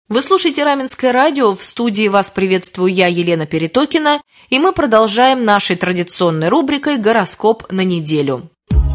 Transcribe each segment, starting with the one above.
Вы слушаете Раменское радио, в студии вас приветствую я, Елена Перетокина, и мы продолжаем нашей традиционной рубрикой «Гороскоп на неделю».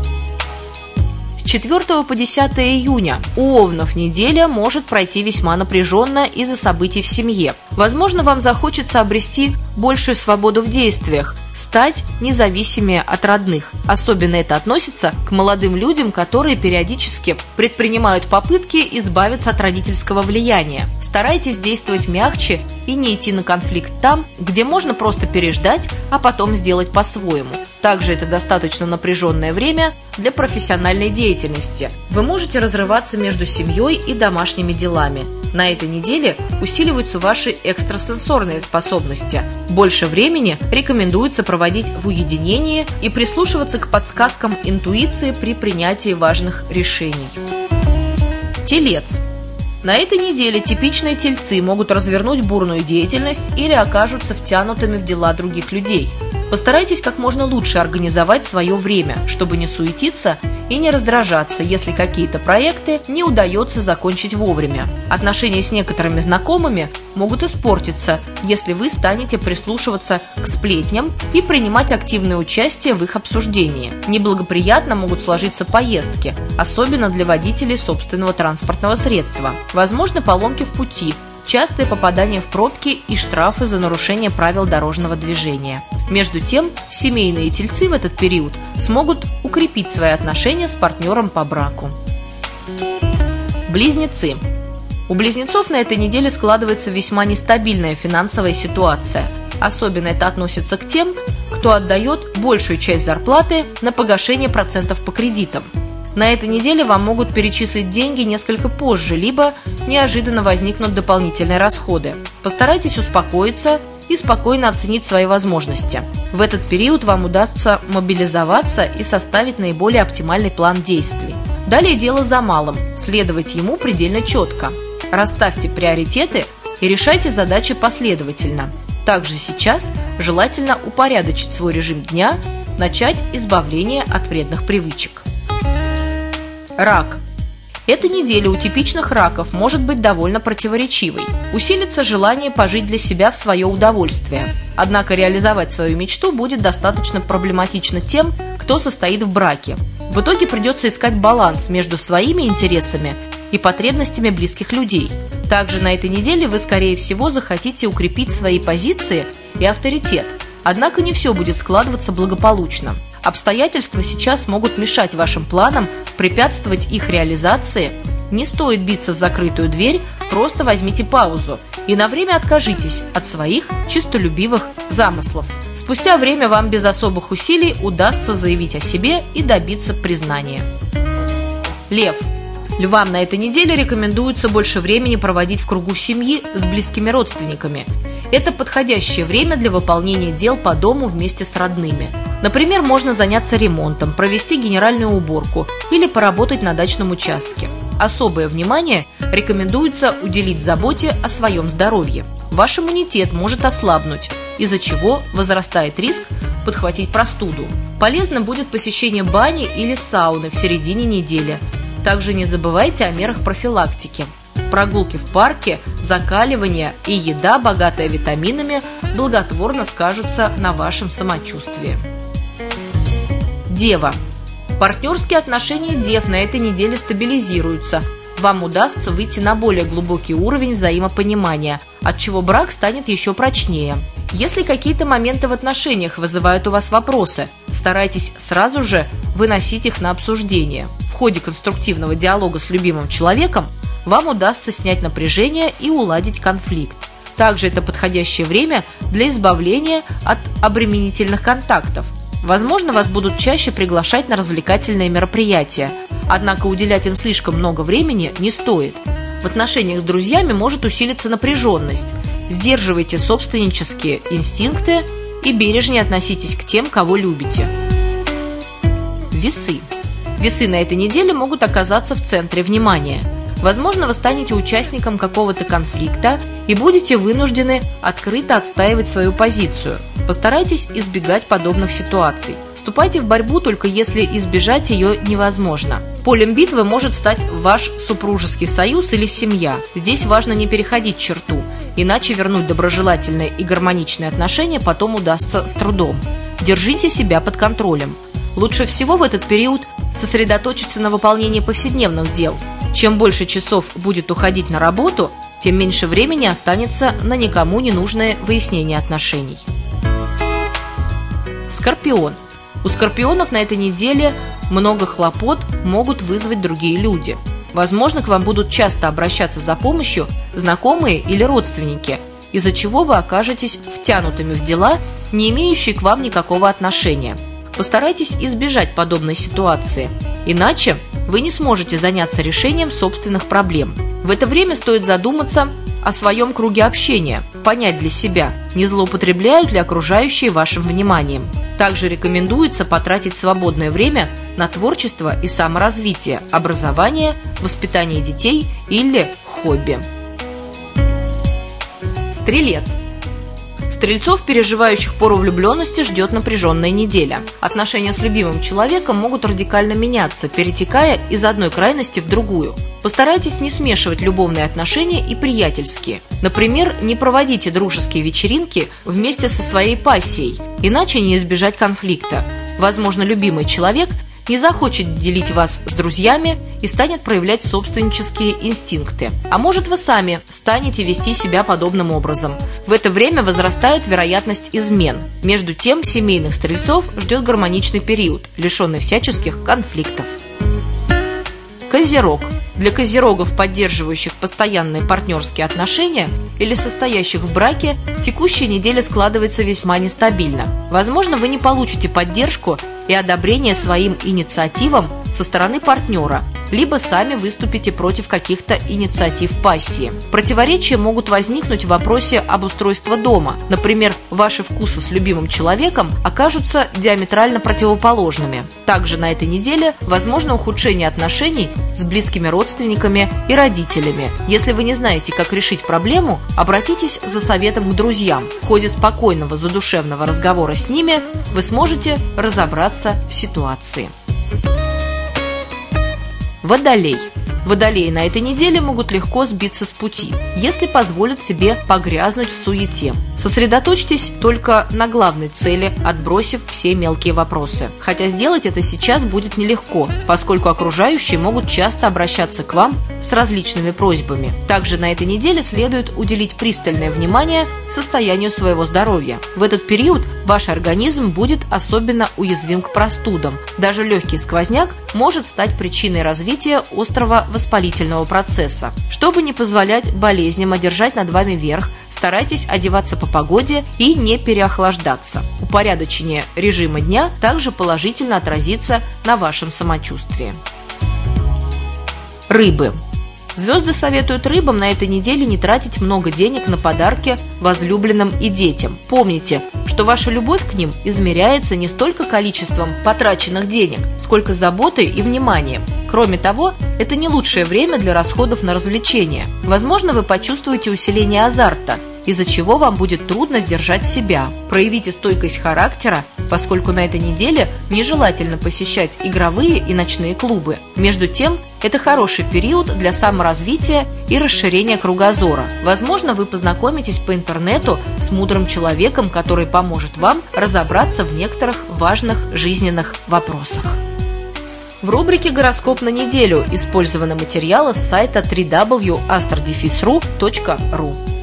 С 4 по 10 июня у овнов неделя может пройти весьма напряженно из-за событий в семье. Возможно, вам захочется обрести большую свободу в действиях, стать независимее от родных. Особенно это относится к молодым людям, которые периодически предпринимают попытки избавиться от родительского влияния. Старайтесь действовать мягче и не идти на конфликт там, где можно просто переждать, а потом сделать по-своему. Также это достаточно напряженное время для профессиональной деятельности. Вы можете разрываться между семьей и домашними делами. На этой неделе усиливаются ваши экстрасенсорные способности. Больше времени рекомендуется проводить в уединении и прислушиваться к подсказкам интуиции при принятии важных решений. Телец. На этой неделе типичные тельцы могут развернуть бурную деятельность или окажутся втянутыми в дела других людей. Постарайтесь как можно лучше организовать свое время, чтобы не суетиться и не раздражаться, если какие-то проекты не удается закончить вовремя. Отношения с некоторыми знакомыми могут испортиться, если вы станете прислушиваться к сплетням и принимать активное участие в их обсуждении. Неблагоприятно могут сложиться поездки, особенно для водителей собственного транспортного средства. Возможны поломки в пути, частые попадания в пробки и штрафы за нарушение правил дорожного движения. Между тем, семейные тельцы в этот период смогут укрепить свои отношения с партнером по браку. Близнецы. У близнецов на этой неделе складывается весьма нестабильная финансовая ситуация. Особенно это относится к тем, кто отдает большую часть зарплаты на погашение процентов по кредитам. На этой неделе вам могут перечислить деньги несколько позже, либо неожиданно возникнут дополнительные расходы. Постарайтесь успокоиться и спокойно оценить свои возможности. В этот период вам удастся мобилизоваться и составить наиболее оптимальный план действий. Далее дело за малым, следовать ему предельно четко. Расставьте приоритеты и решайте задачи последовательно. Также сейчас желательно упорядочить свой режим дня, начать избавление от вредных привычек. Рак. Эта неделя у типичных раков может быть довольно противоречивой. Усилится желание пожить для себя в свое удовольствие. Однако реализовать свою мечту будет достаточно проблематично тем, кто состоит в браке. В итоге придется искать баланс между своими интересами и потребностями близких людей. Также на этой неделе вы, скорее всего, захотите укрепить свои позиции и авторитет. Однако не все будет складываться благополучно. Обстоятельства сейчас могут мешать вашим планам, препятствовать их реализации. Не стоит биться в закрытую дверь, просто возьмите паузу и на время откажитесь от своих честолюбивых замыслов. Спустя время вам без особых усилий удастся заявить о себе и добиться признания. Лев. Львам на этой неделе рекомендуется больше времени проводить в кругу семьи с близкими родственниками. Это подходящее время для выполнения дел по дому вместе с родными. Например, можно заняться ремонтом, провести генеральную уборку или поработать на дачном участке. Особое внимание рекомендуется уделить заботе о своем здоровье. Ваш иммунитет может ослабнуть, из-за чего возрастает риск подхватить простуду. Полезно будет посещение бани или сауны в середине недели. Также не забывайте о мерах профилактики. Прогулки в парке, закаливание и еда, богатая витаминами, благотворно скажутся на вашем самочувствии. Дева. Партнерские отношения дев на этой неделе стабилизируются. Вам удастся выйти на более глубокий уровень взаимопонимания, от чего брак станет еще прочнее. Если какие-то моменты в отношениях вызывают у вас вопросы, старайтесь сразу же выносить их на обсуждение. В ходе конструктивного диалога с любимым человеком вам удастся снять напряжение и уладить конфликт. Также это подходящее время для избавления от обременительных контактов. Возможно, вас будут чаще приглашать на развлекательные мероприятия, однако уделять им слишком много времени не стоит. В отношениях с друзьями может усилиться напряженность. Сдерживайте собственнические инстинкты и бережнее относитесь к тем, кого любите. Весы. Весы на этой неделе могут оказаться в центре внимания. Возможно, вы станете участником какого-то конфликта и будете вынуждены открыто отстаивать свою позицию. Постарайтесь избегать подобных ситуаций. Вступайте в борьбу только если избежать ее невозможно. Полем битвы может стать ваш супружеский союз или семья. Здесь важно не переходить черту, иначе вернуть доброжелательные и гармоничные отношения потом удастся с трудом. Держите себя под контролем. Лучше всего в этот период сосредоточиться на выполнении повседневных дел. Чем больше часов будет уходить на работу, тем меньше времени останется на никому не нужное выяснение отношений. Скорпион. У скорпионов на этой неделе много хлопот могут вызвать другие люди. Возможно, к вам будут часто обращаться за помощью знакомые или родственники, из-за чего вы окажетесь втянутыми в дела, не имеющие к вам никакого отношения. Постарайтесь избежать подобной ситуации, иначе вы не сможете заняться решением собственных проблем. В это время стоит задуматься о своем круге общения, понять для себя, не злоупотребляют ли окружающие вашим вниманием. Также рекомендуется потратить свободное время на творчество и саморазвитие, образование, воспитание детей или хобби. Стрелец. Стрельцов, переживающих пору влюбленности, ждет напряженная неделя. Отношения с любимым человеком могут радикально меняться, перетекая из одной крайности в другую. Постарайтесь не смешивать любовные отношения и приятельские. Например, не проводите дружеские вечеринки вместе со своей пассией, иначе не избежать конфликта. Возможно, любимый человек не захочет делить вас с друзьями и станет проявлять собственнические инстинкты. А может, вы сами станете вести себя подобным образом. В это время возрастает вероятность измен. Между тем, семейных стрельцов ждет гармоничный период, лишенный всяческих конфликтов. Козерог. Для козерогов, поддерживающих постоянные партнерские отношения или состоящих в браке, текущая неделя складывается весьма нестабильно. Возможно, вы не получите поддержку и одобрение своим инициативам со стороны партнера, либо сами выступите против каких-то инициатив пассии. Противоречия могут возникнуть в вопросе обустройства дома. Например, ваши вкусы с любимым человеком окажутся диаметрально противоположными. Также на этой неделе возможно ухудшение отношений с близкими родственниками и родителями. Если вы не знаете, как решить проблему, обратитесь за советом к друзьям. В ходе спокойного, задушевного разговора с ними вы сможете разобраться в ситуации. Водолей. Водолеи на этой неделе могут легко сбиться с пути, если позволят себе погрязнуть в суете. Сосредоточьтесь только на главной цели, отбросив все мелкие вопросы. Хотя сделать это сейчас будет нелегко, поскольку окружающие могут часто обращаться к вам с различными просьбами. Также на этой неделе следует уделить пристальное внимание состоянию своего здоровья. В этот период ваш организм будет особенно уязвим к простудам. Даже легкий сквозняк может стать причиной развития острого воспалительного процесса. Чтобы не позволять болезням одержать над вами верх, старайтесь одеваться по погоде и не переохлаждаться. Упорядочение режима дня также положительно отразится на вашем самочувствии. Рыбы. Звезды советуют рыбам на этой неделе не тратить много денег на подарки возлюбленным и детям. Помните, что ваша любовь к ним измеряется не столько количеством потраченных денег, сколько заботой и вниманием. Кроме того, это не лучшее время для расходов на развлечения. Возможно, вы почувствуете усиление азарта, из-за чего вам будет трудно сдержать себя. Проявите стойкость характера, поскольку на этой неделе нежелательно посещать игровые и ночные клубы. Между тем, это хороший период для саморазвития и расширения кругозора. Возможно, вы познакомитесь по интернету с мудрым человеком, который поможет вам разобраться в некоторых важных жизненных вопросах. В рубрике «Гороскоп на неделю» использованы материалы с сайта www.astrodefisru.ru.